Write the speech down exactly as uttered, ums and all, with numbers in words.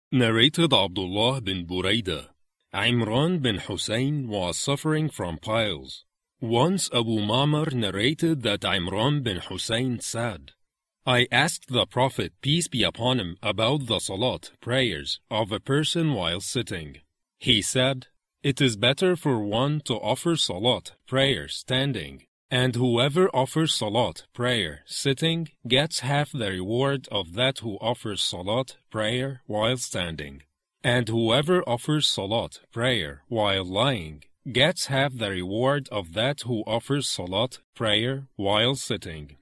Narrated Abdullah bin Buraidah. Imran bin Hussein was suffering from piles. Once Abu Ma'mar narrated that Imran bin Hussein said, I asked the Prophet, peace be upon him, about the salat, prayers, of a person while sitting. He said, it is better for one to offer salat, prayer, standing, and whoever offers salat, prayer, sitting, gets half the reward of that who offers salat, prayer, while standing. And whoever offers salat, prayer, while lying, gets half the reward of that who offers salat, prayer, while sitting.